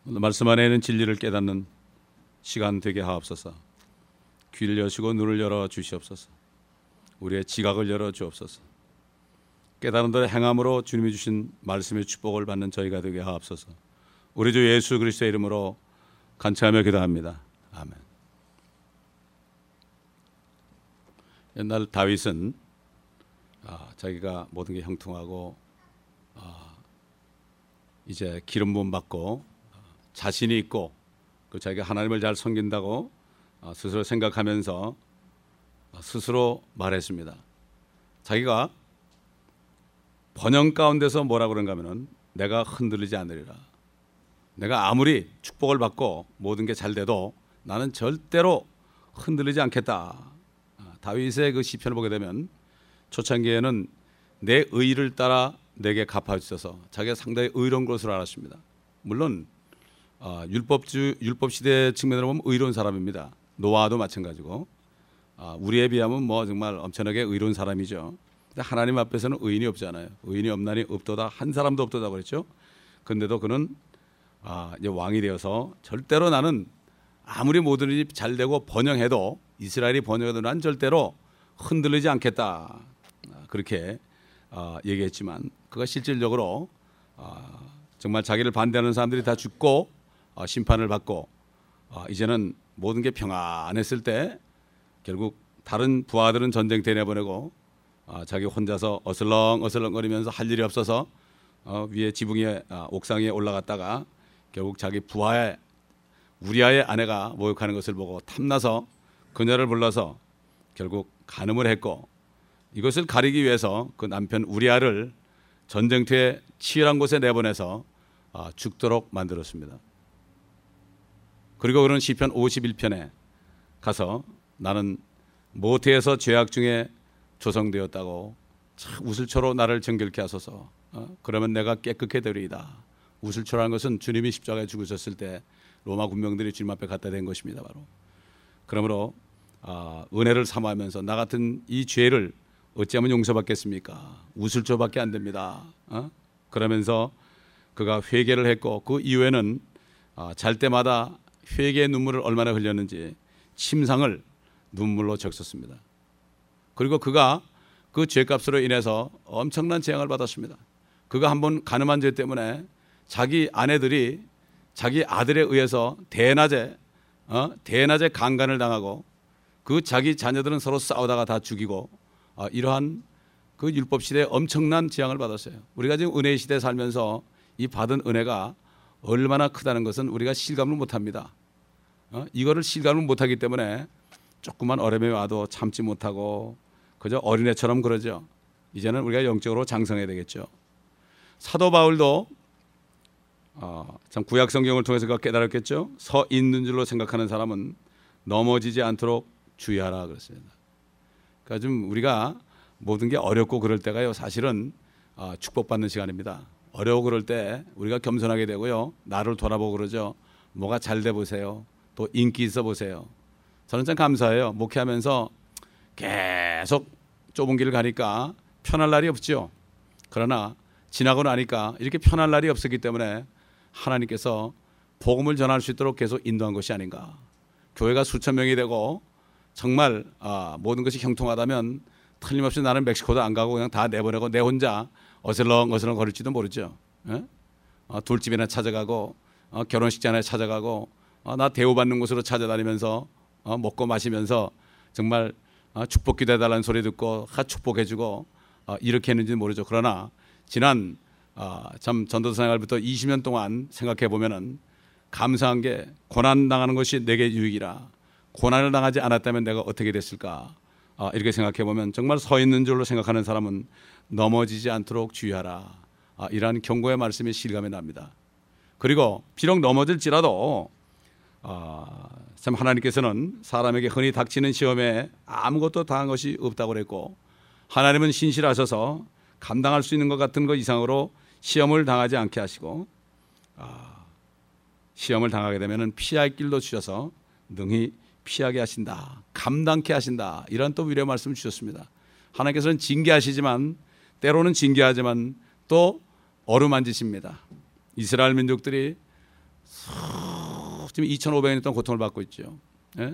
오늘 말씀 안에 있는 진리를 깨닫는 시간 되게 하옵소서. 귀를 여시고 눈을 열어 주시옵소서. 우리의 지각을 열어 주옵소서. 깨달은 대로 행함으로 주님이 주신 말씀의 축복을 받는 저희가 되게 하옵소서. 우리 주 예수 그리스도의 이름으로 간청하며 기도합니다. 아멘. 옛날 다윗은 자기가 모든 게 형통하고 이제 기름 부음 받고 자신이 있고 그 자기가 하나님을 잘 섬긴다고 스스로 생각하면서 스스로 말했습니다. 자기가 번영 가운데서 뭐라고 그런가 하면은 내가 흔들리지 않으리라. 내가 아무리 축복을 받고 모든 게 잘 돼도 나는 절대로 흔들리지 않겠다. 다윗의 그 시편을 보게 되면 초창기에는 내 의를 따라 내게 갚아주셔서 자기가 상당히 의로운 것으로 알았습니다. 물론 율법 시대 측면으로 보면 의로운 사람입니다. 노아도 마찬가지고 우리에 비하면 뭐 정말 엄청나게 의로운 사람이죠. 근데 하나님 앞에서는 의인이 없잖아요. 의인이 없나니 없도다, 한 사람도 없도다 그랬죠. 그런데도 그는 이제 왕이 되어서 절대로 나는 아무리 모든 일이 잘 되고 번영해도 이스라엘이 번영해도 난 절대로 흔들리지 않겠다. 그렇게 얘기했지만 그가 실질적으로 정말 자기를 반대하는 사람들이 다 죽고 심판을 받고 이제는 모든 게 평안했을 때 결국 다른 부하들은 전쟁터에 내보내고 자기 혼자서 어슬렁어슬렁거리면서 할 일이 없어서 위에 지붕 위에 옥상 위에 올라갔다가 결국 자기 부하의 우리아의 아내가 모욕하는 것을 보고 탐나서 그녀를 불러서 결국 간음을 했고 이것을 가리기 위해서 그 남편 우리아를 전쟁터에 치열한 곳에 내보내서 죽도록 만들었습니다. 그리고 그런 시편 51편에 가서 나는 모태에서 죄악 중에 조성되었다고 우슬초로 나를 정결케 하소서. 그러면 내가 깨끗해 되리이다. 우슬초라는 것은 주님이 십자가에 죽으셨을 때 로마 군병들이 주님 앞에 갖다 댄 것입니다. 바로. 그러므로 은혜를 사모하면서 나 같은 이 죄를 어찌하면 용서받겠습니까? 우슬초밖에 안 됩니다. 그러면서 그가 회개를 했고 그 이후에는 잘 때마다 회개의 눈물을 얼마나 흘렸는지 침상을 눈물로 적셨습니다. 그리고 그가 그 죄값으로 인해서 엄청난 재앙을 받았습니다. 그가 한번 간음한 죄 때문에 자기 아내들이 자기 아들에 의해서 대낮에 강간을 당하고 그 자기 자녀들은 서로 싸우다가 다 죽이고 이러한 그 율법 시대에 엄청난 재앙을 받았어요. 우리가 지금 은혜의 시대에 살면서 이 받은 은혜가 얼마나 크다는 것은 우리가 실감을 못합니다. 이거를 실감을 못하기 때문에 조그만 어려움이 와도 참지 못하고 그저 어린애처럼 그러죠. 이제는 우리가 영적으로 장성해야 되겠죠. 사도 바울도 참 구약 성경을 통해서 그가 깨달았겠죠. 서 있는 줄로 생각하는 사람은 넘어지지 않도록 주의하라 그랬습니다. 그러니까 좀 우리가 모든 게 어렵고 그럴 때가요 사실은 축복받는 시간입니다. 어려워 그럴 때 우리가 겸손하게 되고요 나를 돌아보고 그러죠. 뭐가 잘 돼 보세요. 또 인기 있어 보세요. 저는 참 감사해요. 목회하면서 계속 좁은 길을 가니까 편할 날이 없죠. 그러나 지나고 나니까 이렇게 편할 날이 없었기 때문에 하나님께서 복음을 전할 수 있도록 계속 인도한 것이 아닌가. 교회가 수천 명이 되고 정말 모든 것이 형통하다면 틀림없이 나는 멕시코도 안 가고 그냥 다 내보내고 내 혼자 어슬렁어슬렁 거릴지도 모르죠. 돌집이나 찾아가고 결혼식장에 찾아가고 나 대우받는 곳으로 찾아다니면서 먹고 마시면서 정말 축복 기도해달라는 소리 듣고 축복해주고 이렇게 했는지 모르죠. 그러나 지난 참 전도사 생활부터 20년 동안 생각해 보면은 감사한 게 고난 당하는 것이 내게 유익이라. 고난을 당하지 않았다면 내가 어떻게 됐을까? 이렇게 생각해 보면 정말 서 있는 줄로 생각하는 사람은 넘어지지 않도록 주의하라. 이러한 경고의 말씀이 실감이 납니다. 그리고 비록 넘어질지라도 참 하나님께서는 사람에게 흔히 닥치는 시험에 아무것도 당한 것이 없다고 그랬고 하나님은 신실하셔서 감당할 수 있는 것 같은 것 이상으로 시험을 당하지 않게 하시고 시험을 당하게 되면 피할 길도 주셔서 능히 피하게 하신다. 감당케 하신다. 이런 또 위로의 말씀을 주셨습니다. 하나님께서는 징계하시지만 때로는 징계하지만 또 어루만지십니다. 이스라엘 민족들이 지금 2,500년 동안 고통을 받고 있죠. 예?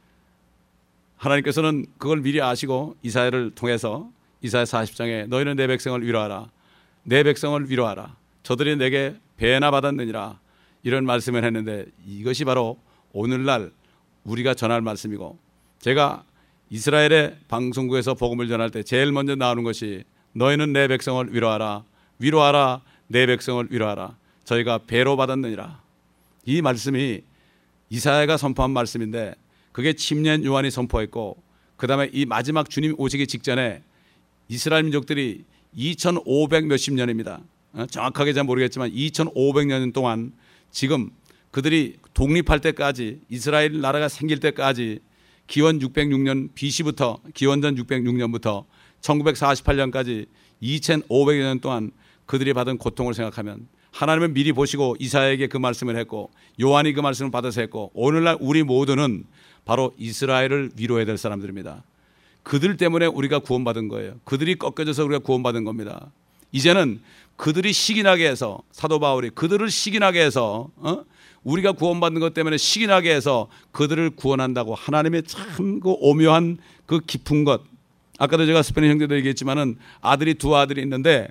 하나님께서는 그걸 미리 아시고 이사야를 통해서 이사야 40장에 너희는 내 백성을 위로하라. 내 백성을 위로하라. 저들이 내게 배나 받았느니라. 이런 말씀을 했는데 이것이 바로 오늘날 우리가 전할 말씀이고, 제가 이스라엘의 방송국에서 복음을 전할 때 제일 먼저 나오는 것이 너희는 내 백성을 위로하라. 위로하라. 내 백성을 위로하라. 저희가 배로 받았느니라. 이 말씀이 이사야가 선포한 말씀인데 그게 침례 요한이 선포했고, 그 다음에 이 마지막 주님 오시기 직전에 이스라엘 민족들이 2,500 몇십 년입니다. 정확하게 잘 모르겠지만 2,500년 동안 지금 그들이 독립할 때까지, 이스라엘 나라가 생길 때까지 기원 606년 BC부터 기원전 606년부터 1948년까지 2,500년 동안 그들이 받은 고통을 생각하면 하나님은 미리 보시고 이사야에게 그 말씀을 했고, 요한이 그 말씀을 받아서 했고, 오늘날 우리 모두는 바로 이스라엘을 위로해야 될 사람들입니다. 그들 때문에 우리가 구원받은 거예요. 그들이 꺾여져서 우리가 구원받은 겁니다. 이제는 그들이 시기나게 해서, 사도 바울이 그들을 시기나게 해서 우리가 구원받는 것 때문에 시기나게 해서 그들을 구원한다고, 하나님의 참 그 오묘한 그 깊은 것. 아까도 제가 스페인 형제도 얘기했지만은 두 아들이 있는데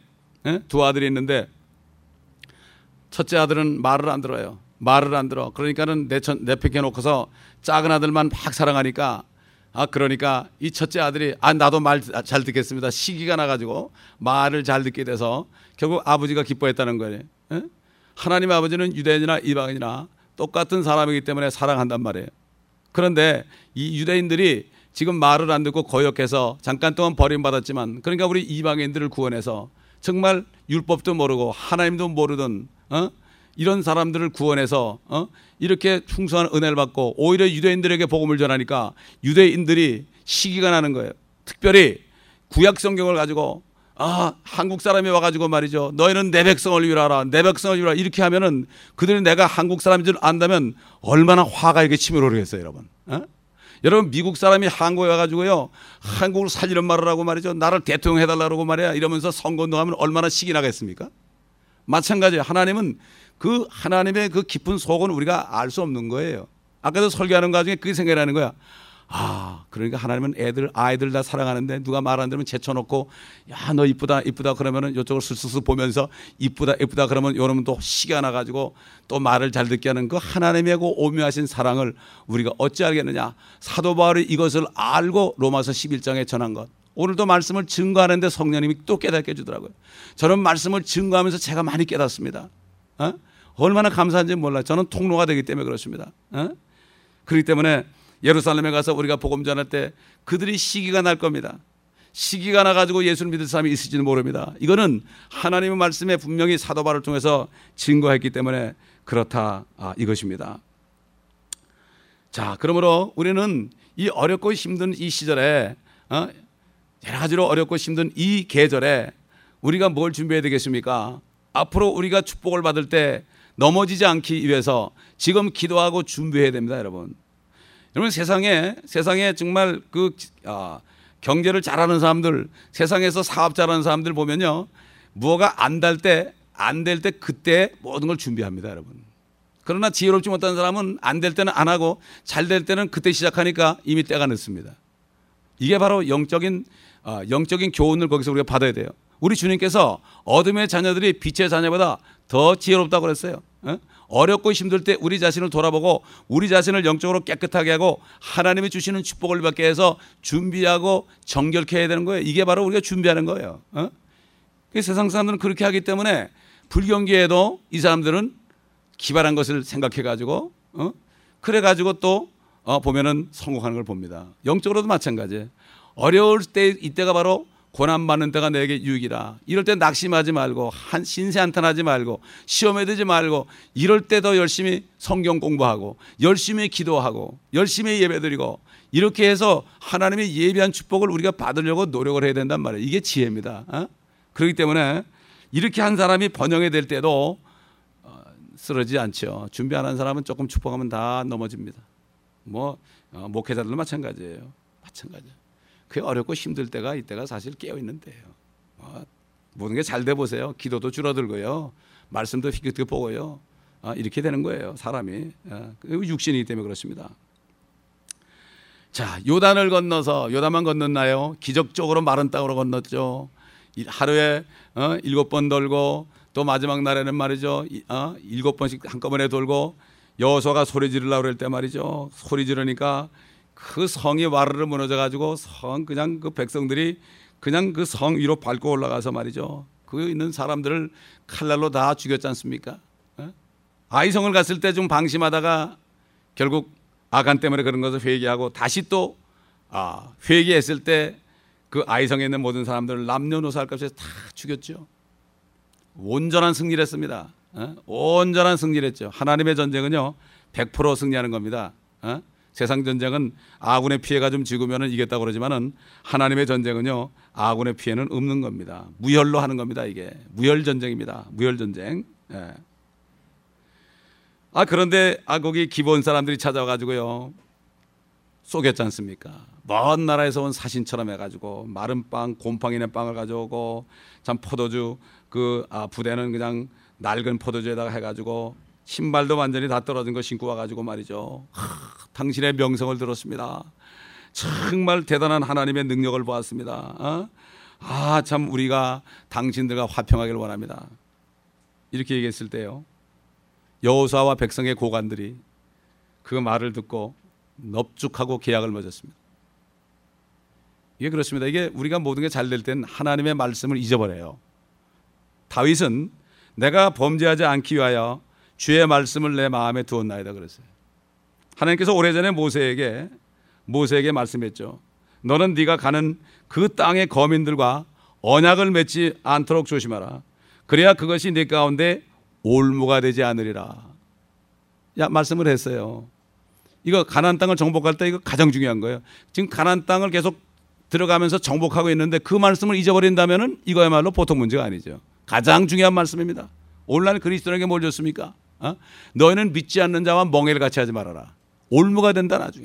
첫째 아들은 말을 안 들어요. 말을 안 들어. 그러니까는 내팽개 놓고서 작은 아들만 막 사랑하니까, 그러니까 이 첫째 아들이 나도 말 잘 듣겠습니다. 시기가 나가지고 말을 잘 듣게 돼서 결국 아버지가 기뻐했다는 거예요. 하나님 아버지는 유대인이나 이방인이나 똑같은 사람이기 때문에 사랑한단 말이에요. 그런데 이 유대인들이 지금 말을 안 듣고 거역해서 잠깐 동안 버림받았지만, 그러니까 우리 이방인들을 구원해서 정말 율법도 모르고 하나님도 모르던 이런 사람들을 구원해서 이렇게 풍성한 은혜를 받고 오히려 유대인들에게 복음을 전하니까 유대인들이 시기가 나는 거예요. 특별히 구약 성경을 가지고 한국 사람이 와가지고 말이죠, 너희는 내 백성을 위로하라, 내 백성을 위로하라 이렇게 하면은 그들이 내가 한국 사람인 줄 안다면 얼마나 화가 이렇게 치밀어 오르겠어요, 여러분. 여러분, 미국 사람이 한국에 와가지고요, 한국을 살리는 말을 하고 말이죠, 나를 대통령 해달라고 말이야 이러면서 선거운동하면 얼마나 시기 나겠습니까? 마찬가지예요. 하나님은 그 하나님의 그 깊은 속은 우리가 알 수 없는 거예요. 아까도 설교하는 과정에 그게 생각이 나는 거야. 그러니까 하나님은 아이들 다 사랑하는데 누가 말 안 들으면 제쳐놓고, 야, 너 이쁘다 이쁘다 그러면은 이쪽을 슬슬 보면서 이쁘다 이쁘다 그러면 여러분 또 시기가 나가지고 또 말을 잘 듣게 하는 그 하나님의 그 오묘하신 사랑을 우리가 어찌 알겠느냐. 사도 바울이 이것을 알고 로마서 11장에 전한 것. 오늘도 말씀을 증거하는데 성령님이 또 깨닫게 해주더라고요. 저는 말씀을 증거하면서 제가 많이 깨닫습니다. 얼마나 감사한지 몰라요. 저는 통로가 되기 때문에 그렇습니다. 그렇기 때문에 예루살렘에 가서 우리가 복음 전할 때 그들이 시기가 날 겁니다. 시기가 나가지고 예수를 믿을 사람이 있을지는 모릅니다. 이거는 하나님의 말씀에 분명히 사도 바울을 통해서 증거했기 때문에 그렇다, 이것입니다. 자, 그러므로 우리는 이 어렵고 힘든 이 시절에, 여러 가지로 어렵고 힘든 이 계절에 우리가 뭘 준비해야 되겠습니까? 앞으로 우리가 축복을 받을 때 넘어지지 않기 위해서 지금 기도하고 준비해야 됩니다, 여러분. 여러분, 세상에 정말 경제를 잘하는 사람들, 세상에서 사업 잘하는 사람들 보면요, 무엇가 안 될 때 그때 모든 걸 준비합니다, 여러분. 그러나 지혜롭지 못한 사람은 안 될 때는 안 하고 잘 될 때는 그때 시작하니까 이미 때가 늦습니다. 이게 바로 영적인 교훈을 거기서 우리가 받아야 돼요. 우리 주님께서 어둠의 자녀들이 빛의 자녀보다 더 지혜롭다고 그랬어요. 어렵고 힘들 때 우리 자신을 돌아보고 우리 자신을 영적으로 깨끗하게 하고 하나님이 주시는 축복을 받게 해서 준비하고 정결케 해야 되는 거예요. 이게 바로 우리가 준비하는 거예요. 세상 사람들은 그렇게 하기 때문에 불경기에도 이 사람들은 기발한 것을 생각해 가지고 그래 가지고 또 보면은 성공하는 걸 봅니다. 영적으로도 마찬가지예요. 어려울 때 이때가 바로 고난받는 때가 내게 유익이라. 이럴 때 낙심하지 말고 신세 한탄하지 말고 시험에 들지 말고 이럴 때 더 열심히 성경 공부하고 열심히 기도하고 열심히 예배드리고 이렇게 해서 하나님의 예비한 축복을 우리가 받으려고 노력을 해야 된단 말이에요. 이게 지혜입니다. 그렇기 때문에 이렇게 한 사람이 번영이 될 때도 쓰러지지 않죠. 준비 안 한 사람은 조금 축복하면 다 넘어집니다. 목회자들도 마찬가지예요. 마찬가지예요. 그게 어렵고 힘들 때가 이때가 사실 깨어있는 때예요. 모든 게 잘 돼 보세요. 기도도 줄어들고요. 말씀도 희끗게 보고요. 이렇게 되는 거예요. 사람이 육신이기 때문에 그렇습니다. 자, 요단을 건너서 요단만 건넜나요? 기적적으로 마른 땅으로 건넜죠. 하루에 7번 돌고 또 마지막 날에는 말이죠 7번씩 한꺼번에 돌고 여호수아가 소리 지르려고 그럴 때 말이죠 소리 지르니까 그 성이 와르르 무너져 가지고 그냥 그 백성들이 그냥 그 성 위로 밟고 올라가서 말이죠 그 있는 사람들을 칼날로 다 죽였지 않습니까? 아이성을 갔을 때 좀 방심하다가 결국 아간 때문에 그런 것을 회개하고 다시 또 회개했을 때 그 아이성에 있는 모든 사람들을 남녀노소 할 것 없이 다 죽였죠. 온전한 승리를 했습니다. 온전한 승리를 했죠. 하나님의 전쟁은요 100% 승리하는 겁니다. 세상 전쟁은 아군의 피해가 좀 적으면 이겼다고 그러지만은 하나님의 전쟁은요 아군의 피해는 없는 겁니다. 무혈로 하는 겁니다. 이게 무혈 전쟁입니다. 무혈 전쟁. 그런데 거기 기본 사람들이 찾아와가지고요 쏘겠지 않습니까? 먼 나라에서 온 사신처럼 해가지고 마른 빵, 곰팡이 낸 빵을 가져오고 참 포도주 부대는 그냥 낡은 포도주에다가 해가지고 신발도 완전히 다 떨어진 거 신고 와가지고 말이죠. 당신의 명성을 들었습니다. 정말 대단한 하나님의 능력을 보았습니다. 참 우리가 당신들과 화평하기를 원합니다. 이렇게 얘기했을 때요 여호수아와 백성의 고관들이 그 말을 듣고 넙죽하고 계약을 맺었습니다. 이게 그렇습니다. 이게 우리가 모든 게 잘 될 땐 하나님의 말씀을 잊어버려요. 다윗은 내가 범죄하지 않기 위하여 주의 말씀을 내 마음에 두었나이다 그랬어요. 하나님께서 오래전에 모세에게 말씀했죠. 너는 네가 가는 그 땅의 거민들과 언약을 맺지 않도록 조심하라. 그래야 그것이 네 가운데 올무가 되지 않으리라. 말씀을 했어요. 이거 가나안 땅을 정복할 때 이거 가장 중요한 거예요. 지금 가나안 땅을 계속 들어가면서 정복하고 있는데 그 말씀을 잊어버린다면은 이거야말로 보통 문제가 아니죠. 가장 중요한 말씀입니다. 오늘날 그리스도인에게 뭘 줬습니까? 너희는 믿지 않는 자와 멍에를 같이 하지 말아라. 올무가 된다 나중에.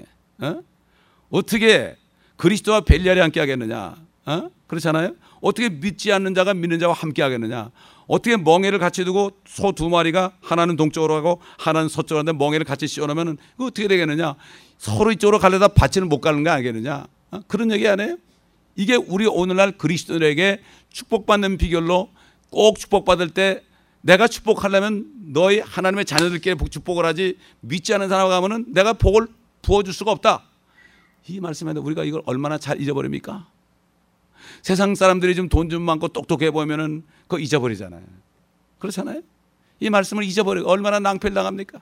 어떻게 그리스도와 벨리알이 함께 하겠느냐? 그렇잖아요. 어떻게 믿지 않는 자가 믿는 자와 함께 하겠느냐? 어떻게 멍에를 같이 두고 소 2마리가 하나는 동쪽으로 가고 하나는 서쪽으로 가는데 멍에를 같이 씌워놓으면 그거 어떻게 되겠느냐? 서로 이쪽으로 가려다 밭을 못 가는 거 아니겠느냐? 그런 얘기 안 해요? 이게 우리 오늘날 그리스도인에게 축복받는 비결로 꼭 축복받을 때 내가 축복하려면 너희 하나님의 자녀들끼리 축복을 하지 믿지 않는 사람 가면은 내가 복을 부어줄 수가 없다. 이 말씀인데 우리가 이걸 얼마나 잘 잊어버립니까? 세상 사람들이 좀 돈 좀 많고 똑똑해 보이면은 그거 잊어버리잖아요. 그렇잖아요. 이 말씀을 잊어버리고 얼마나 낭패를 당합니까?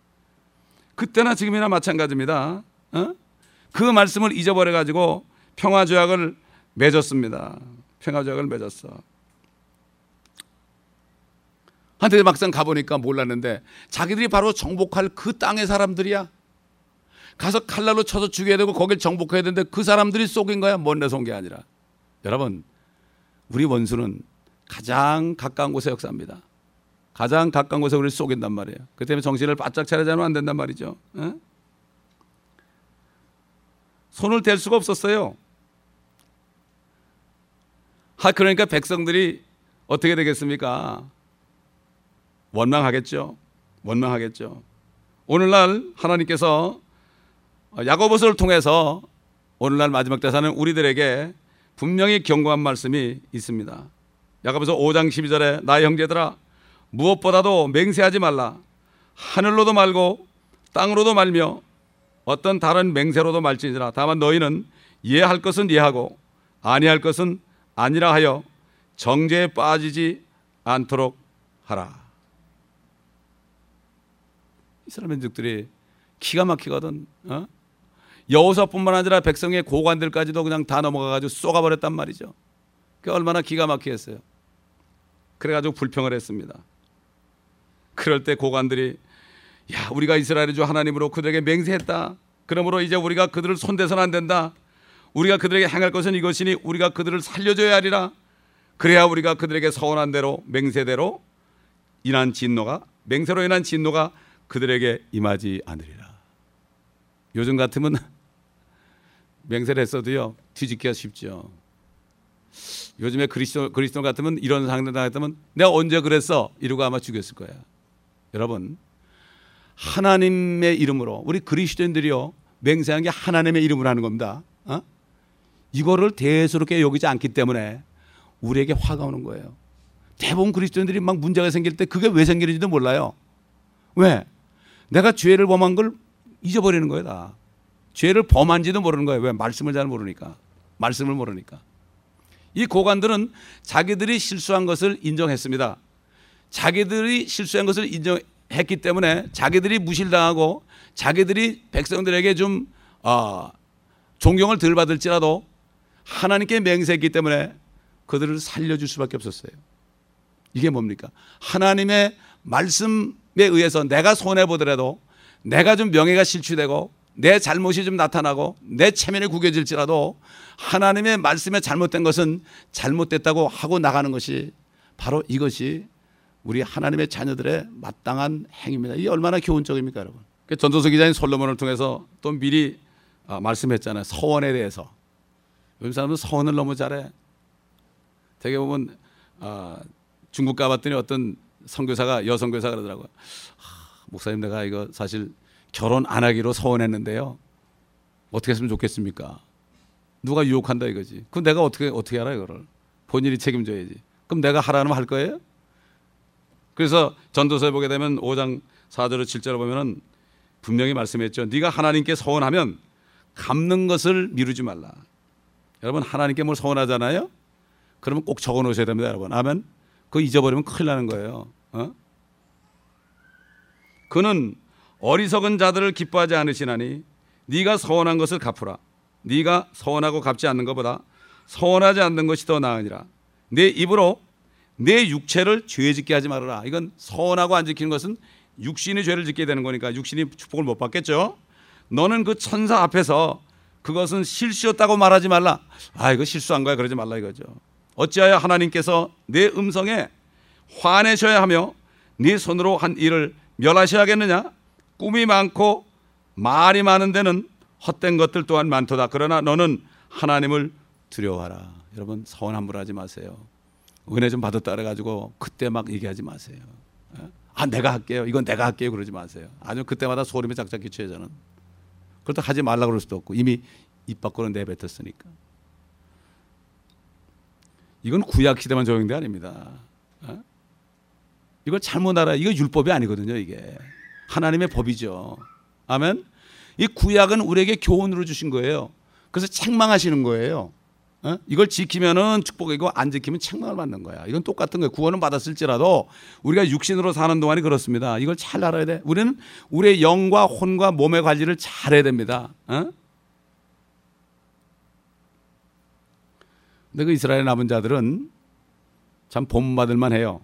그때나 지금이나 마찬가지입니다. 그 말씀을 잊어버려 가지고 평화조약을 맺었습니다. 평화조약을 맺었어. 한데 막상 가보니까 몰랐는데 자기들이 바로 정복할 그 땅의 사람들이야. 가서 칼날로 쳐서 죽여야 되고 거길 정복해야 되는데 그 사람들이 속인 거야. 먼데서 온 게 아니라. 여러분, 우리 원수는 가장 가까운 곳에 역사합니다. 가장 가까운 곳에 우리를 속인단 말이에요. 그 때문에 정신을 바짝 차리지 않으면 안 된단 말이죠. 손을 댈 수가 없었어요. 그러니까 백성들이 어떻게 되겠습니까? 원망하겠죠. 원망하겠죠. 오늘날 하나님께서 야고보서를 통해서 오늘날 마지막 대사는 우리들에게 분명히 경고한 말씀이 있습니다. 야고보서 5장 12절에 나의 형제들아 무엇보다도 맹세하지 말라. 하늘로도 말고 땅으로도 말며 어떤 다른 맹세로도 말지니라. 다만 너희는 예할 것은 예하고 아니할 것은 아니라 하여 정죄에 빠지지 않도록 하라. 이스라엘 민족들이 기가 막히거든. 여호수아뿐만 아니라 백성의 고관들까지도 그냥 다 넘어가가지고 쏘가버렸단 말이죠. 그게 얼마나 기가 막히겠어요. 그래가지고 불평을 했습니다. 그럴 때 고관들이 우리가 이스라엘의 주 하나님으로 그들에게 맹세했다. 그러므로 이제 우리가 그들을 손대서는 안 된다. 우리가 그들에게 행할 것은 이것이니 우리가 그들을 살려줘야 하리라. 그래야 우리가 그들에게 서원한 대로 맹세로 인한 진노가 그들에게 임하지 않으리라. 요즘 같으면 맹세를 했어도요 뒤집기가 쉽죠. 요즘에 그리스도 같으면 이런 상대 당했다면 내가 언제 그랬어? 이러고 아마 죽였을 거야. 여러분, 하나님의 이름으로 우리 그리스도인들이요 맹세한 게 하나님의 이름으로 하는 겁니다. 이거를 대수롭게 여기지 않기 때문에 우리에게 화가 오는 거예요. 대부분 그리스도인들이 막 문제가 생길 때 그게 왜 생기는지도 몰라요. 왜? 내가 죄를 범한 걸 잊어버리는 거예요. 다. 죄를 범한지도 모르는 거예요. 왜? 말씀을 잘 모르니까. 말씀을 모르니까. 이 고관들은 자기들이 실수한 것을 인정했습니다. 자기들이 실수한 것을 인정했기 때문에 자기들이 무실당하고 자기들이 백성들에게 좀 존경을 덜 받을지라도 하나님께 맹세했기 때문에 그들을 살려줄 수밖에 없었어요. 이게 뭡니까? 하나님의 말씀에 의해서 내가 손해보더라도 내가 좀 명예가 실추되고 내 잘못이 좀 나타나고 내 체면이 구겨질지라도 하나님의 말씀에 잘못된 것은 잘못됐다고 하고 나가는 것이 바로 이것이 우리 하나님의 자녀들의 마땅한 행위입니다. 이게 얼마나 교훈적입니까, 여러분? 전도서 기자인 솔로몬을 통해서 또 미리 말씀했잖아요. 서원에 대해서. 요즘 사람은 서원을 너무 잘해. 되게 보면 중국 가봤더니 어떤 선교사가 여성교사가 그러더라고요. 목사님, 내가 이거 사실 결혼 안 하기로 서원했는데요. 어떻게 했으면 좋겠습니까? 누가 유혹한다 이거지. 그럼 내가 어떻게 알아 이거를? 본인이 책임져야지. 그럼 내가 하라면 할 거예요? 그래서 전도서에 보게 되면 5장 4절로 7절을 보면은 분명히 말씀했죠. 네가 하나님께 서원하면 갚는 것을 미루지 말라. 여러분, 하나님께 뭘 서원하잖아요. 그러면 꼭 적어 놓으셔야 됩니다, 여러분. 아멘. 그거 잊어버리면 큰일 나는 거예요. 그는 어리석은 자들을 기뻐하지 않으시나니 네가 서원한 것을 갚으라. 네가 서원하고 갚지 않는 것보다 서원하지 않는 것이 더 나으니라. 내 입으로 내 육체를 죄 짓게 하지 말아라. 이건 서원하고 안 지키는 것은 육신이 죄를 짓게 되는 거니까 육신이 축복을 못 받겠죠. 너는 그 천사 앞에서 그것은 실수였다고 말하지 말라. 이거 실수한 거야 그러지 말라 이거죠. 어찌하여 하나님께서 내 음성에 화내셔야 하며 네 손으로 한 일을 멸하셔야겠느냐. 꿈이 많고 말이 많은 데는 헛된 것들 또한 많도다. 그러나 너는 하나님을 두려워하라. 여러분, 서원 함부로 하지 마세요. 은혜 좀 받았다 그래가지고 그때 막 얘기하지 마세요. 내가 할게요. 이건 내가 할게요. 그러지 마세요. 아니면 그때마다 소름이 짝짝 끼쳐요. 저는. 그렇다고 하지 말라고 그럴 수도 없고 이미 입 밖으로 내뱉었으니까. 이건 구약 시대만 적용된 게 아닙니다. 이걸 잘못 알아요. 이거 율법이 아니거든요. 이게 하나님의 법이죠. 아멘. 이 구약은 우리에게 교훈으로 주신 거예요. 그래서 책망하시는 거예요. 이걸 지키면은 축복이고 안 지키면 책망을 받는 거야. 이건 똑같은 거예요. 구원은 받았을지라도 우리가 육신으로 사는 동안이 그렇습니다. 이걸 잘 알아야 돼. 우리는 우리의 영과 혼과 몸의 관리를 잘 해야 됩니다. 근데 그 이스라엘 남은 자들은 참 본받을 만해요.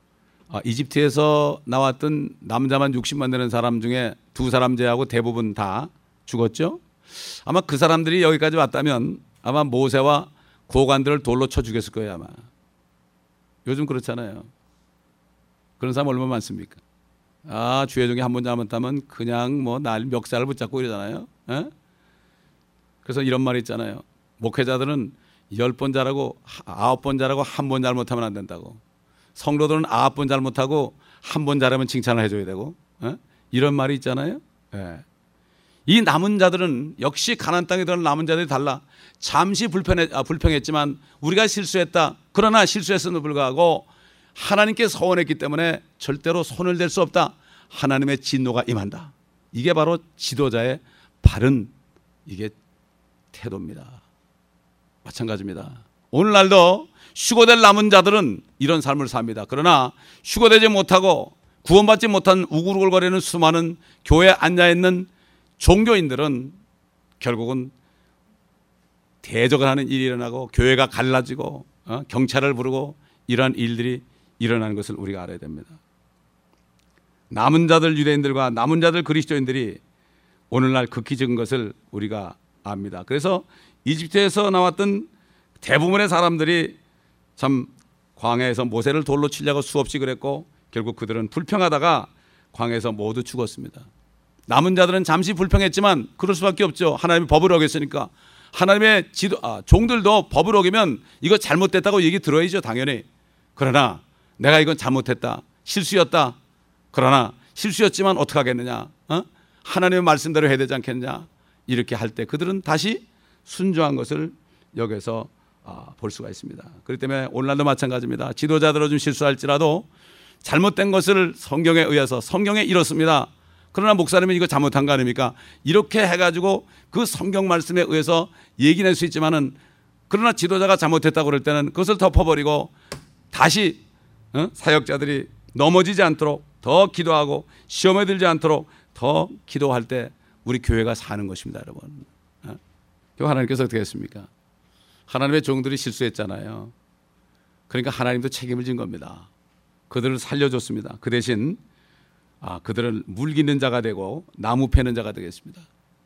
이집트에서 나왔던 남자만 60만 되는 사람 중에 2사람 제하고 대부분 다 죽었죠. 아마 그 사람들이 여기까지 왔다면 아마 모세와 고관들을 돌로 쳐 죽였을 거예요. 아마. 요즘 그렇잖아요. 그런 사람 얼마나 많습니까? 주의 중에 한 번 잘못하면 그냥 날 멱살을 붙잡고 이러잖아요. 그래서 이런 말이 있잖아요. 목회자들은 10번 잘하고 9번 잘하고 한 번 잘못하면 안 된다고. 성도들은 9번 잘못하고 한 번 잘하면 칭찬을 해줘야 되고. 이런 말이 있잖아요. 이 남은 자들은 역시 가나안 땅에 들어간 남은 자들이 달라. 잠시 불평했지만 우리가 실수했다. 그러나 실수했음에도 불구하고 하나님께 서원했기 때문에 절대로 손을 댈 수 없다. 하나님의 진노가 임한다. 이게 바로 지도자의 바른 이게 태도입니다. 마찬가지입니다. 오늘날도 휴거될 남은 자들은 이런 삶을 삽니다. 그러나 휴거되지 못하고 구원받지 못한 우글우글거리는 수많은 교회에 앉아있는 종교인들은 결국은 대적을 하는 일이 일어나고 교회가 갈라지고 경찰을 부르고 이러한 일들이 일어나는 것을 우리가 알아야 됩니다. 남은 자들 유대인들과 남은 자들 그리스도인들이 오늘날 극히 적은 것을 우리가 압니다. 그래서 이집트에서 나왔던 대부분의 사람들이 참 광야에서 모세를 돌로 치려고 수없이 그랬고 결국 그들은 불평하다가 광야에서 모두 죽었습니다. 남은 자들은 잠시 불평했지만 그럴 수밖에 없죠. 하나님의 법을 어겼으니까. 하나님의 종들도 법을 어기면 이거 잘못됐다고 얘기 들어야죠. 당연히. 그러나 내가 이건 잘못했다. 실수였다. 그러나 실수였지만 어떡하겠느냐, 하나님의 말씀대로 해야 되지 않겠느냐, 이렇게 할 때 그들은 다시 순종한 것을 여기서 볼 수가 있습니다. 그렇기 때문에 오늘날도 마찬가지입니다. 지도자들은 좀 실수할지라도 잘못된 것을 성경에 의해서, 성경에 이렇습니다, 그러나 목사님은 이거 잘못한 거 아닙니까, 이렇게 해가지고 그 성경 말씀에 의해서 얘기낼 수 있지만은, 그러나 지도자가 잘못했다고 그럴 때는 그것을 덮어버리고 다시 사역자들이 넘어지지 않도록 더 기도하고 시험에 들지 않도록 더 기도할 때 우리 교회가 사는 것입니다. 여러분, 하나님께서 어떻게 했습니까? 하나님의 종들이 실수했잖아요. 그러니까 하나님도 책임을 진 겁니다. 그들을 살려줬습니다. 그 대신 그들을 물기는 자가 되고 나무 패는 자가 되겠습니다.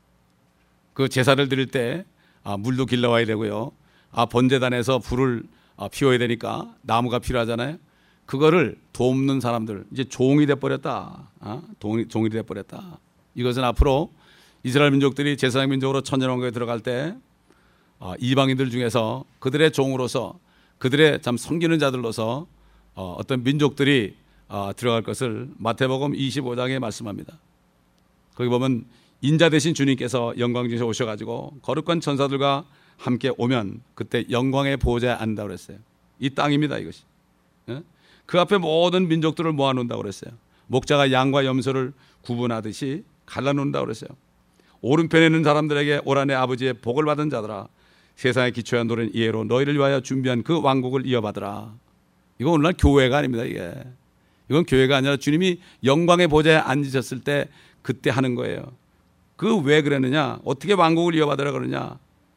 그 제사를 드릴 때 물도 길러와야 되고요, 번제단에서 불을 피워야 되니까 나무가 필요하잖아요. 그거를 돕는 사람들, 이제 종이 돼버렸다. 종이 돼버렸다. 이것은 앞으로 이스라엘 민족들이 제사장 민족으로 천년왕국에 들어갈 때 이방인들 중에서 그들의 종으로서, 그들의 참 섬기는 자들로서 어떤 민족들이 들어갈 것을 마태복음 25장에 말씀합니다. 거기 보면 인자 대신 주님께서 영광 중에 오셔가지고 거룩한 천사들과 함께 오면 그때 영광의 보좌에 앉는다고 그랬어요. 이 땅입니다, 이것이. 그 앞에 모든 민족들을 모아놓는다고 그랬어요. 목자가 양과 염소를 구분하듯이 갈라놓는다고 그랬어요. 오른편에 있는 사람들에게 오라 내 아버지의 복을 받은 자들아, 세상의 기초에 노는 이해로 너희를 위하여 준비한 그 왕국을 이어받으라. 이거 오늘날 교회가 아닙니다. 이건 교회가 아니라 주님이 영광의 보좌에 앉으셨을 때 그때 하는 거예요. 그 왜 그랬느냐, 어떻게 왕국을 이어받으라 그러냐,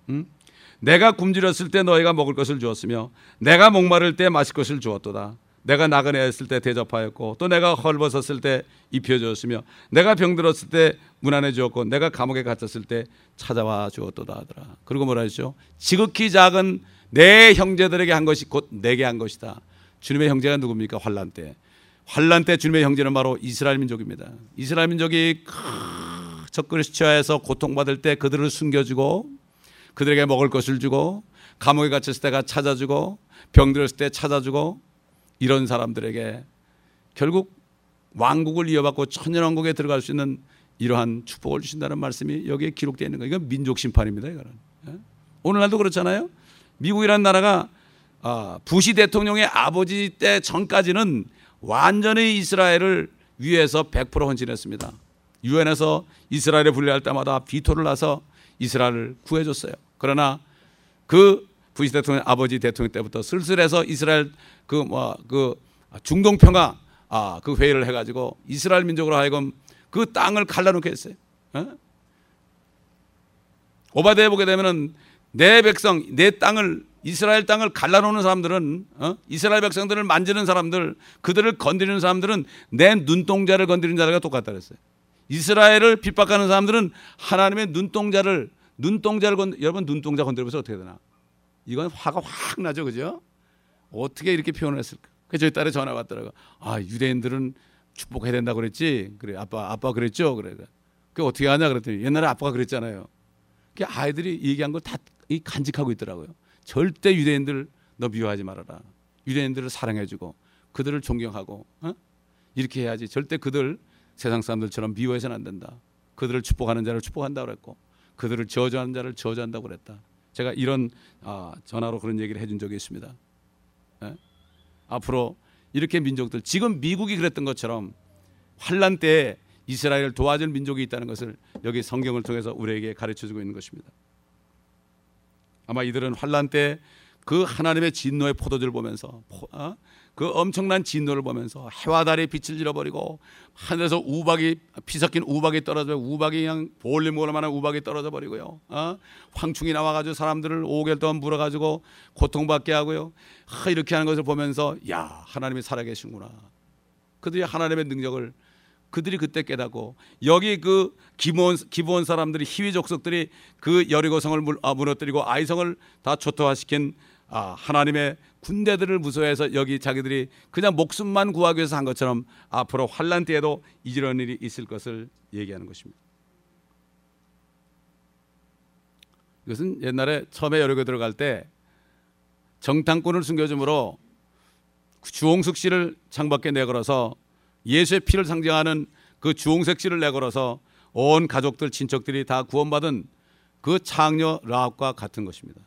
내가 굶주렸을 때 너희가 먹을 것을 주었으며 내가 목마를 때 마실 것을 주었도다. 내가 나그네였을 때 대접하였고 또 내가 헐벗었을 때 입혀주었으며 내가 병들었을 때 문안해 주었고 내가 감옥에 갇혔을 때 찾아와 주었도다 하더라. 그리고 뭐라 했죠? 지극히 작은 내 형제들에게 한 것이 곧 내게 한 것이다. 주님의 형제가 누굽니까? 환난 때. 환난 때 주님의 형제는 바로 이스라엘 민족입니다. 이스라엘 민족이 적그리스 치하에서 고통받을 때 그들을 숨겨주고 그들에게 먹을 것을 주고 감옥에 갇혔을 때가 찾아주고 병들었을 때 찾아주고, 이런 사람들에게 결국 왕국을 이어받고 천년왕국에 들어갈 수 있는 이러한 축복을 주신다는 말씀이 여기에 기록되어 있는 거예요. 이건 민족 심판입니다. 이거는. 오늘날도 그렇잖아요. 미국이라는 나라가 부시 대통령의 아버지 때 전까지는 완전히 이스라엘을 위해서 100% 헌신했습니다. 유엔에서 이스라엘에 분리할 때마다 비토를 놔서 이스라엘을 구해줬어요. 그러나 그 부시 대통령 아버지 대통령 때부터 슬슬해서 이스라엘 중동 평화 그 회의를 해가지고 이스라엘 민족으로 하여금 그 땅을 갈라놓게 했어요. 오바댜에 보게 되면은 내 백성, 내 땅을, 이스라엘 땅을 갈라놓는 사람들은, 이스라엘 백성들을 만지는 사람들, 그들을 건드리는 사람들은 내 눈동자를 건드리는 자들과 똑같다 그랬어요. 이스라엘을 핍박하는 사람들은 하나님의 눈동자를 여러분 눈동자 건드리면서 어떻게 되나? 이건 화가 확 나죠, 그죠? 어떻게 이렇게 표현을 했을까? 그래서 저희 딸에 전화가 왔더라고. 유대인들은 축복해야 된다고 그랬지. 그래, 아빠 그랬죠. 그래. 그게 어떻게 하냐 그랬더니 옛날에 아빠가 그랬잖아요. 그 아이들이 얘기한 걸 다 간직하고 있더라고요. 절대 유대인들 너 미워하지 말아라. 유대인들을 사랑해주고 그들을 존경하고 이렇게 해야지. 절대 그들 세상 사람들처럼 미워해서는 안 된다. 그들을 축복하는 자를 축복한다고 그랬고 그들을 저주하는 자를 저주한다고 그랬다. 제가 이런 전화로 그런 얘기를 해준 적이 있습니다. 앞으로 이렇게 민족들, 지금 미국이 그랬던 것처럼 환난 때에 이스라엘을 도와줄 민족이 있다는 것을 여기 성경을 통해서 우리에게 가르쳐주고 있는 것입니다. 아마 이들은 환난 때 그 하나님의 진노의 포도주를 보면서 그 엄청난 진노를 보면서 해와 달이 빛을 잃어버리고 하늘에서 우박이 피 섞인 우박이 떨어져, 우박이 그냥 볼일 먹을 만한 우박이 떨어져 버리고요. 황충이 나와가지고 사람들을 5개월 동안 물어가지고 고통받게 하고요. 이렇게 하는 것을 보면서 야, 하나님이 살아계시구나. 그들이 하나님의 능력을 그들이 그때 깨닫고, 여기 그 기브온 사람들이, 히위 족속들이 그 여리고성을 무너뜨리고 아이성을 다 초토화시킨 하나님의 군대들을 무서워해서 여기 자기들이 그냥 목숨만 구하기 위해서 한 것처럼 앞으로 환난 때에도 이런 일이 있을 것을 얘기하는 것입니다. 이것은 옛날에 처음에 여리고 들어갈 때 정탐꾼을 숨겨줌으로 주홍숙 씨를 창밖에 내걸어서 예수의 피를 상징하는 그 주홍색 씨를 내걸어서 온 가족들 친척들이 다 구원받은 그 창녀 라합과 같은 것입니다.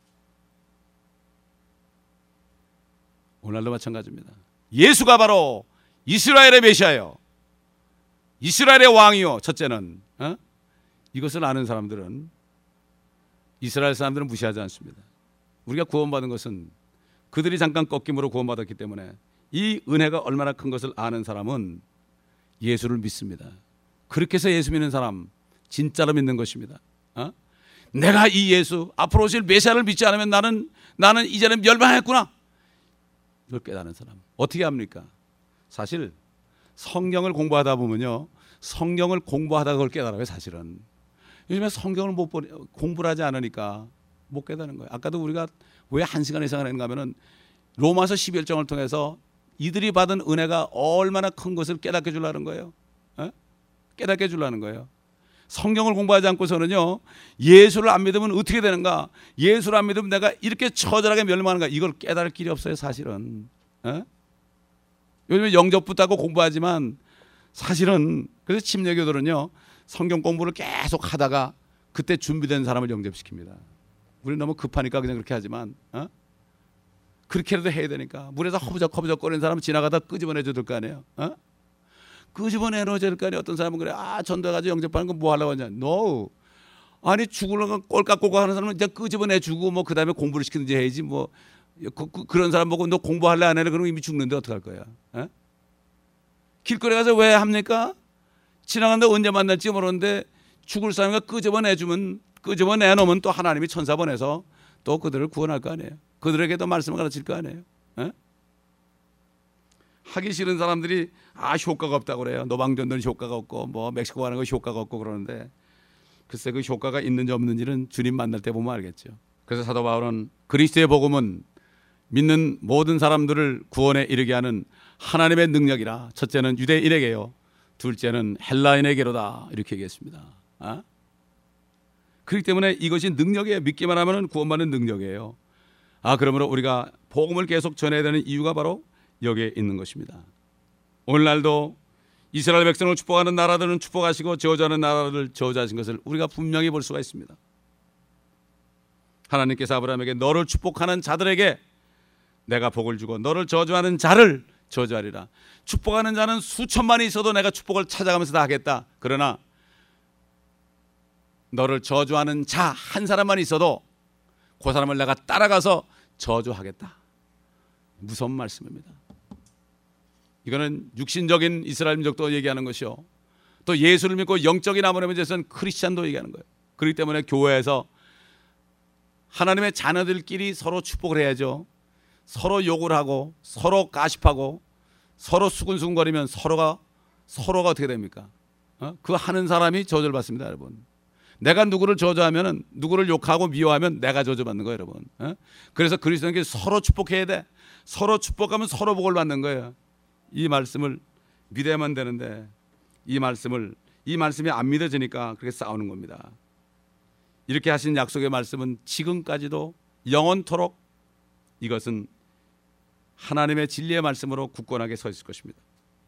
오늘도 마찬가지입니다. 예수가 바로 이스라엘의 메시아요, 이스라엘의 왕이요. 첫째는 이것을 아는 사람들은, 이스라엘 사람들은 무시하지 않습니다. 우리가 구원받은 것은 그들이 잠깐 꺾임으로 구원받았기 때문에 이 은혜가 얼마나 큰 것을 아는 사람은 예수를 믿습니다. 그렇게 해서 예수 믿는 사람 진짜로 믿는 것입니다. 내가 이 예수 앞으로 오실 메시아를 믿지 않으면 나는 이제는 멸망했구나, 이걸 깨닫는 사람. 어떻게 합니까? 사실 성경을 공부하다 보면요, 성경을 공부하다가 그걸 깨달아요. 사실은 요즘에 성경을 공부를 하지 않으니까 못 깨닫는 거예요. 아까도 우리가 왜 1시간 이상을 했는가 하면은 로마서 11장을 통해서 이들이 받은 은혜가 얼마나 큰 것을 깨닫게 주려는 거예요. 깨닫게 주려는 거예요. 성경을 공부하지 않고서는요, 예수를 안 믿으면 어떻게 되는가, 예수를 안 믿으면 내가 이렇게 처절하게 멸망하는가, 이걸 깨달을 길이 없어요. 사실은 요즘에 영접 붙다고 공부하지만 사실은, 그래서 침례교들은요 성경 공부를 계속 하다가 그때 준비된 사람을 영접시킵니다. 우리는 너무 급하니까 그냥 그렇게 하지만 그렇게라도 해야 되니까 물에서 허부적허부적 거리는 사람은 지나가다 끄집어내줘야 될 거 아니에요. 끄집어내줘야 될 거 아니에요. 어떤 사람은 그래, 전도해가지고 영접하는 건 뭐 하려고 하냐. No. 아니 죽으려고 꼴깍꼴깍 하는 사람은 이제 끄집어내주고 뭐 그 다음에 공부를 시키든지 해야지. 뭐 그런 사람 보고 너 공부할래 안 할래 그러면 이미 죽는데 어떡할 거야. 길거리 가서 왜 합니까? 지나간다 언제 만날지 모르는데 죽을 사람과 끄집어내놓으면 또 하나님이 천사 보내서 또 그들을 구원할 거 아니에요. 그들에게도 말씀을 가르칠 거 아니에요. 하기 싫은 사람들이 효과가 없다고 그래요. 노방전도는 효과가 없고 뭐 멕시코 가는 거 효과가 없고 그러는데, 글쎄 그 효과가 있는지 없는지는 주님 만날 때 보면 알겠죠. 그래서 사도 바울은 그리스도의 복음은 믿는 모든 사람들을 구원에 이르게 하는 하나님의 능력이라, 첫째는 유대인에게요, 둘째는 헬라인에게로다, 이렇게 얘기했습니다. 그렇기 때문에 이것이 능력이에요. 믿기만 하면 구원받는 능력이에요. 그러므로 우리가 복음을 계속 전해야 되는 이유가 바로 여기에 있는 것입니다. 오늘날도 이스라엘 백성을 축복하는 나라들은 축복하시고 저주하는 나라를 저주하신 것을 우리가 분명히 볼 수가 있습니다. 하나님께서 아브라함에게 너를 축복하는 자들에게 내가 복을 주고 너를 저주하는 자를 저주하리라. 축복하는 자는 수천만이 있어도 내가 축복을 찾아가면서 다 하겠다. 그러나 너를 저주하는 자 한 사람만 있어도 그 사람을 내가 따라가서 저주하겠다. 무서운 말씀입니다. 이거는 육신적인 이스라엘 민족도 얘기하는 것이요, 또 예수를 믿고 영적인 아브라함에 대해서는 크리스찬도 얘기하는 거예요. 그렇기 때문에 교회에서 하나님의 자녀들끼리 서로 축복을 해야죠. 서로 욕을 하고 서로 가십하고 서로 수근수근거리면 서로가 어떻게 됩니까? 그 하는 사람이 저주를 받습니다, 여러분. 내가 누구를 저주하면, 누구를 욕하고 미워하면 내가 저주받는 거예요, 여러분. 그래서 그리스도인끼리 서로 축복해야 돼. 서로 축복하면 서로 복을 받는 거예요. 이 말씀을 믿어야만 되는데 이 말씀이 안 믿어지니까 그렇게 싸우는 겁니다. 이렇게 하신 약속의 말씀은 지금까지도 영원토록 이것은 하나님의 진리의 말씀으로 굳건하게 서 있을 것입니다.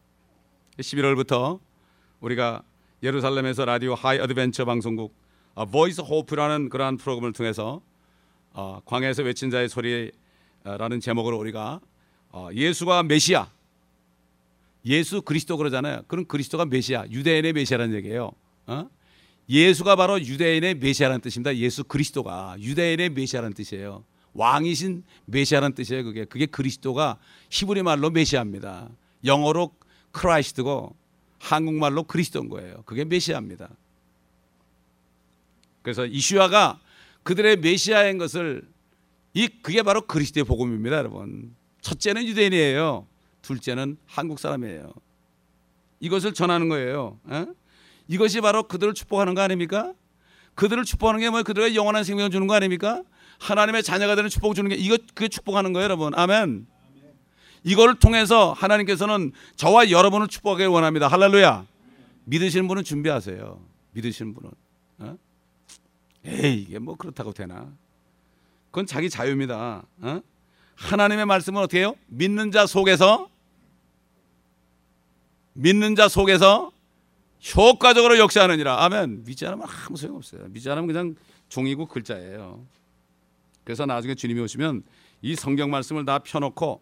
11월부터 우리가 예루살렘에서 라디오 하이 어드벤처 방송국 보이스 호프라는 그러한 프로그램을 통해서 광야에서 외친 자의 소리라는 제목으로 우리가 예수가 메시아, 예수 그리스도 그러잖아요. 그럼 그리스도가 메시아, 유대인의 메시아라는 얘기예요. 예수가 바로 유대인의 메시아라는 뜻입니다. 예수 그리스도가 유대인의 메시아라는 뜻이에요. 왕이신 메시아라는 뜻이에요. 그게 그리스도가 히브리 말로 메시아입니다. 영어로 크라이스트고 한국말로 그리스도인 거예요. 그게 메시아입니다. 그래서 이슈아가 그들의 메시아인 것을, 그게 바로 그리스도의 복음입니다, 여러분. 첫째는 유대인이에요. 둘째는 한국 사람이에요. 이것을 전하는 거예요. 이것이 바로 그들을 축복하는 거 아닙니까? 그들을 축복하는 게 그들에게 영원한 생명을 주는 거 아닙니까? 하나님의 자녀가 되는 축복을 주는 게 그게 축복하는 거예요, 여러분. 아멘. 이걸 통해서 하나님께서는 저와 여러분을 축복하길 원합니다. 할렐루야. 믿으시는 분은 준비하세요. 믿으시는 분은. 이게 뭐 그렇다고 되나? 그건 자기 자유입니다. 하나님의 말씀은 어떻게 해요? 믿는 자 속에서 효과적으로 역사하느니라. 아멘. 믿지 않으면 아무 소용없어요. 믿지 않으면 그냥 종이고 글자예요. 그래서 나중에 주님이 오시면 이 성경 말씀을 다 펴놓고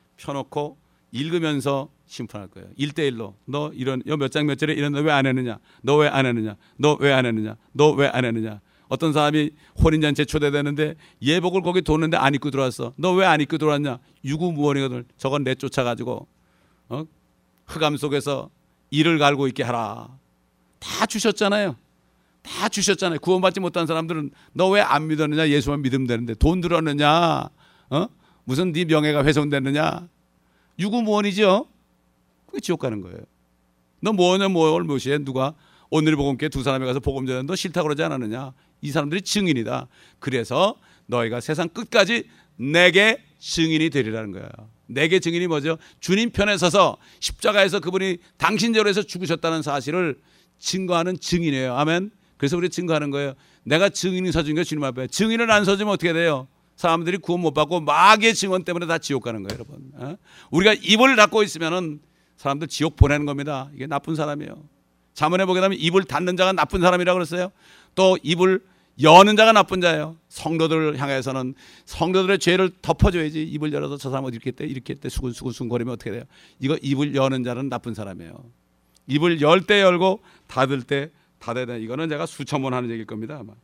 읽으면서 심판할 거예요. 1대1로. 너 이런 몇 장 몇 절에 이런 너 왜 안 했느냐? 너 왜 안 했느냐? 너 왜 안 했느냐? 너 왜 안 했느냐? 어떤 사람이 혼인잔치에 초대되는데 예복을 거기 뒀는데 안 입고 들어왔어. 너 왜 안 입고 들어왔냐? 유구무원이거든. 저건 내쫓아가지고 흑암 속에서 이를 갈고 있게 하라. 다 주셨잖아요. 다 주셨잖아요. 구원받지 못한 사람들은 너 왜 안 믿었느냐? 예수만 믿으면 되는데 돈 들었느냐? 무슨 네 명예가 훼손됐느냐? 유구무원이죠. 그게 지옥 가는 거예요. 너 뭐냐 뭘 무시해? 누가 오늘 복음교회 두 사람이 가서 복음 전했는데 너 싫다고 그러지 않았느냐? 이 사람들이 증인이다. 그래서 너희가 세상 끝까지 내게 증인이 되리라는 거예요. 내게 증인이 뭐죠? 주님 편에 서서 십자가에서 그분이 당신 죄로 해서 죽으셨다는 사실을 증거하는 증인이에요. 아멘. 그래서 우리 증거하는 거예요. 내가 증인이 서준 게 주님 앞에. 증인을 안 서주면 어떻게 돼요? 사람들이 구원 못 받고 마귀의 증언 때문에 다 지옥 가는 거예요, 여러분. 우리가 입을 닫고 있으면은 사람들 지옥 보내는 겁니다. 이게 나쁜 사람이에요. 잠언에 보게 되면 입을 닫는 자가 나쁜 사람이라고 그랬어요. 또 입을 여는 자가 나쁜 자예요. 성도들을 향해서는 성도들의 죄를 덮어줘야지. 입을 열어서 저 사람은 이렇게 했대 수근수근 거리면 어떻게 돼요? 이거 입을 여는 자는 나쁜 사람이에요. 입을 열 때 열고 닫을 때 닫아야 돼. 이거는 제가 수천 번 하는 얘기일 겁니다, 아마.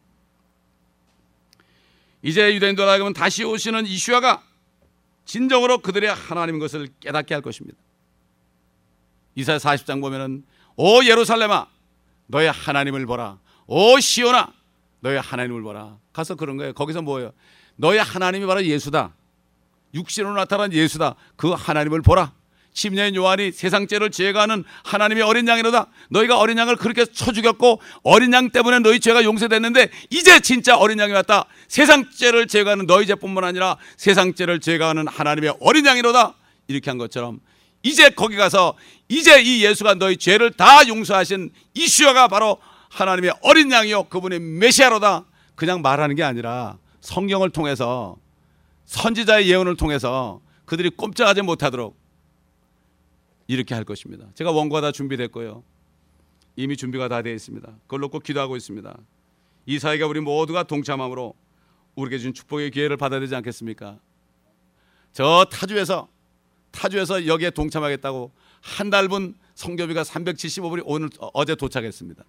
이제 유대인들 하여금 다시 오시는 이슈아가 진정으로 그들의 하나님인 것을 깨닫게 할 것입니다. 이사야 40장 보면은 오 예루살렘아 너의 하나님을 보라. 오 시온아 너의 하나님을 보라. 가서 그런 거예요. 거기서 뭐예요? 너의 하나님이 바로 예수다. 육신으로 나타난 예수다. 그 하나님을 보라. 침례인 요한이 세상 죄를 제거하는 하나님의 어린 양이로다. 너희가 어린 양을 그렇게 쳐 죽였고 어린 양 때문에 너희 죄가 용서됐는데 이제 진짜 어린 양이 왔다. 세상 죄를 제거하는 너희 죄뿐만 아니라 세상 죄를 제거하는 하나님의 어린 양이로다. 이렇게 한 것처럼 이제 거기 가서 이제 이 예수가 너희 죄를 다 용서하신 이슈아가 바로 하나님의 어린 양이요 그분의 메시아로다. 그냥 말하는 게 아니라 성경을 통해서 선지자의 예언을 통해서 그들이 꼼짝하지 못하도록 이렇게 할 것입니다. 제가 원고가 다 준비됐고요. 이미 준비가 다 되어 있습니다. 그걸 놓고 기도하고 있습니다. 이 사회가 우리 모두가 동참함으로 우리에게 준 축복의 기회를 받아야 되지 않겠습니까? 저 타주에서 여기에 동참하겠다고 한 달분 성교비가 375불이 어제 도착했습니다.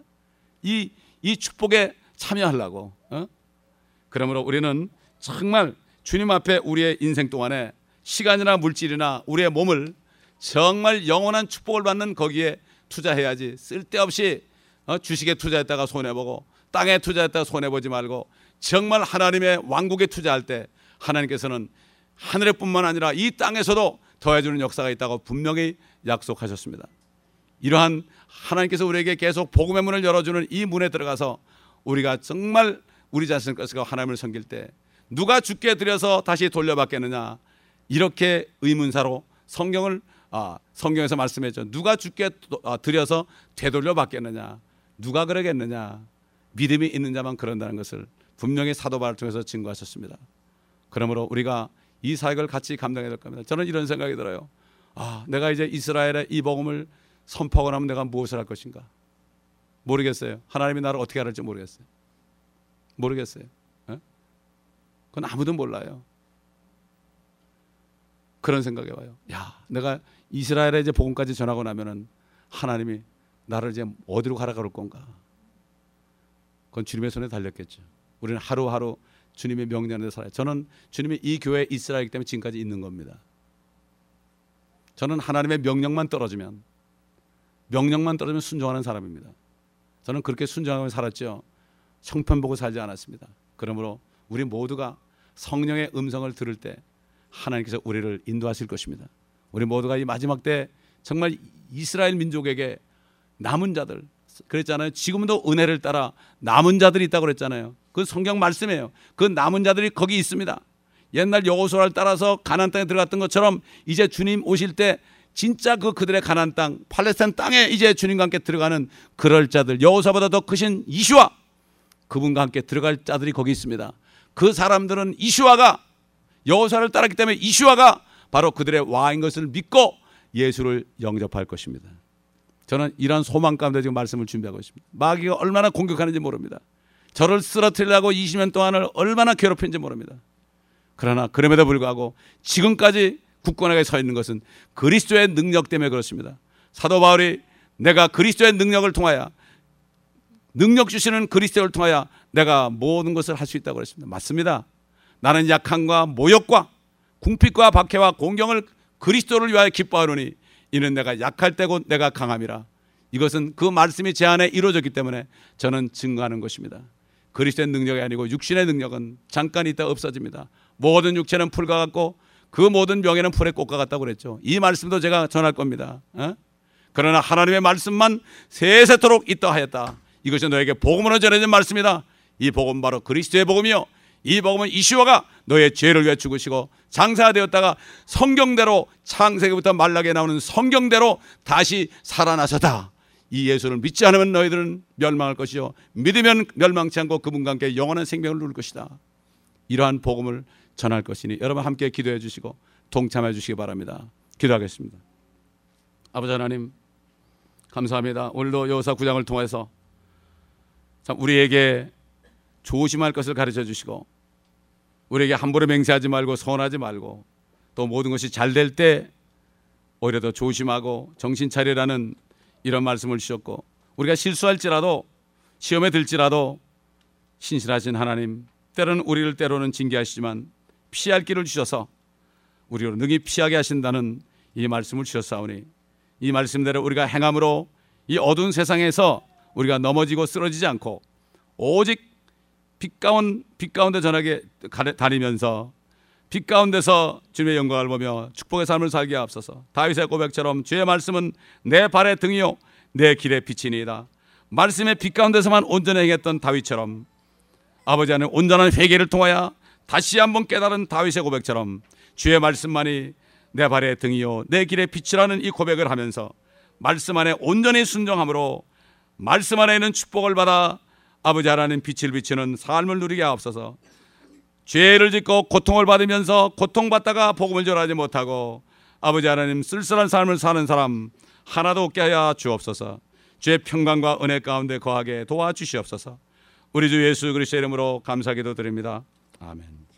이 축복에 참여하려고. 그러므로 우리는 정말 주님 앞에 우리의 인생 동안에 시간이나 물질이나 우리의 몸을 정말 영원한 축복을 받는 거기에 투자해야지. 쓸데없이 주식에 투자했다가 손해보고 땅에 투자했다가 손해보지 말고 정말 하나님의 왕국에 투자할 때 하나님께서는 하늘에 뿐만 아니라 이 땅에서도 더해주는 역사가 있다고 분명히 약속하셨습니다. 이러한 하나님께서 우리에게 계속 복음의 문을 열어주는 이 문에 들어가서 우리가 정말 우리 자신을 가지고 하나님을 섬길 때 누가 주께 드려서 다시 돌려받겠느냐, 이렇게 의문사로 성경에서 말씀했죠. 누가 주께 드려서 되돌려 받겠느냐, 누가 그러겠느냐. 믿음이 있는 자만 그런다는 것을 분명히 사도 바울을 통해서 증거하셨습니다. 그러므로 우리가 이 사역을 같이 감당해야 될 겁니다. 저는 이런 생각이 들어요. 내가 이제 이스라엘의 이 복음을 선포하고 나면 내가 무엇을 할 것인가 모르겠어요. 하나님이 나를 어떻게 할지 모르겠어요. 그건 아무도 몰라요. 그런 생각이 와요. 내가 이스라엘에 이제 복음까지 전하고 나면은 하나님이 나를 이제 어디로 가라 그럴 건가? 그건 주님의 손에 달렸겠죠. 우리는 하루하루 주님의 명령에 살아요. 저는 주님이 이 교회에 이스라엘이기 때문에 지금까지 있는 겁니다. 저는 하나님의 명령만 떨어지면 순종하는 사람입니다. 저는 그렇게 순종하며 살았죠. 형편 보고 살지 않았습니다. 그러므로 우리 모두가 성령의 음성을 들을 때 하나님께서 우리를 인도하실 것입니다. 우리 모두가 이 마지막 때 정말 이스라엘 민족에게 남은 자들, 그랬잖아요. 지금도 은혜를 따라 남은 자들이 있다고 그랬잖아요. 그 성경 말씀이에요. 그 남은 자들이 거기 있습니다. 옛날 여호수아를 따라서 가나안 땅에 들어갔던 것처럼 이제 주님 오실 때 진짜 그들의 가나안 땅, 팔레스타인 땅에 이제 주님과 함께 들어가는 그럴 자들, 여호수아보다 더 크신 이슈아, 그분과 함께 들어갈 자들이 거기 있습니다. 그 사람들은 이슈아가 여호수아를 따랐기 때문에 이슈아가 바로 그들의 왕인 것을 믿고 예수를 영접할 것입니다. 저는 이러한 소망 가운데 지금 말씀을 준비하고 있습니다. 마귀가 얼마나 공격하는지 모릅니다. 저를 쓰러뜨리려고 20년 동안을 얼마나 괴롭힌지 모릅니다. 그러나 그럼에도 불구하고 지금까지 굳건하게 서 있는 것은 그리스도의 능력 때문에 그렇습니다. 사도 바울이 내가 그리스도의 능력을 통하여, 능력 주시는 그리스도를 통하여 내가 모든 것을 할 수 있다고 그랬습니다. 맞습니다. 나는 약함과 모욕과 궁핍과 박해와 공경을 그리스도를 위하여 기뻐하노니 이는 내가 약할 때고 내가 강함이라. 이것은 그 말씀이 제 안에 이루어졌기 때문에 저는 증거하는 것입니다. 그리스도의 능력이 아니고 육신의 능력은 잠깐 있다 없어집니다. 모든 육체는 풀과 같고 그 모든 명예는 풀의 꽃과 같다고 그랬죠. 이 말씀도 제가 전할 겁니다. 그러나 하나님의 말씀만 세세토록 있다 하였다. 이것이 너에게 복음으로 전해진 말씀이다. 이 복음 바로 그리스도의 복음이요, 이 복음은 이시오가 너의 죄를 위해 죽으시고 장사가 되었다가 성경대로, 창세기부터 말라기에 나오는 성경대로 다시 살아나셨다. 이 예수를 믿지 않으면 너희들은 멸망할 것이요 믿으면 멸망치 않고 그분과 함께 영원한 생명을 누릴 것이다. 이러한 복음을 전할 것이니 여러분 함께 기도해 주시고 동참해 주시기 바랍니다. 기도하겠습니다. 아버지 하나님, 감사합니다. 오늘도 여호수아 9장을 통해서 참 우리에게 조심할 것을 가르쳐 주시고, 우리에게 함부로 맹세하지 말고 서운하지 말고, 또 모든 것이 잘 될 때 오히려 더 조심하고 정신 차리라는 이런 말씀을 주셨고, 우리가 실수할지라도 시험에 들지라도 신실하신 하나님, 때로는 우리를 때로는 징계하시지만 피할 길을 주셔서 우리로 능히 피하게 하신다는 이 말씀을 주셨사오니, 이 말씀대로 우리가 행함으로 이 어두운 세상에서 우리가 넘어지고 쓰러지지 않고 오직 빛 가운데 전하게 다니면서 빛 가운데서 주님의 영광을 보며 축복의 삶을 살게 하옵소서. 다윗의 고백처럼 주의 말씀은 내 발의 등이요 내 길의 빛이니이다. 말씀의 빛 가운데서만 온전히 행했던 다윗처럼 아버지 하나님, 온전한 회개를 통하여 다시 한번 깨달은 다윗의 고백처럼 주의 말씀만이 내 발의 등이요 내 길의 빛이라는 이 고백을 하면서 말씀 안에 온전히 순종함으로 말씀 안에 있는 축복을 받아 아버지 하나님 빛을 비치는 삶을 누리게 하옵소서. 죄를 짓고 고통을 받으면서 고통받다가 복음을 전하지 못하고 아버지 하나님 쓸쓸한 삶을 사는 사람 하나도 없게 하여 주옵소서. 주의 평강과 은혜 가운데 거하게 도와주시옵소서. 우리 주 예수 그리스도의 이름으로 감사기도 드립니다. 아멘.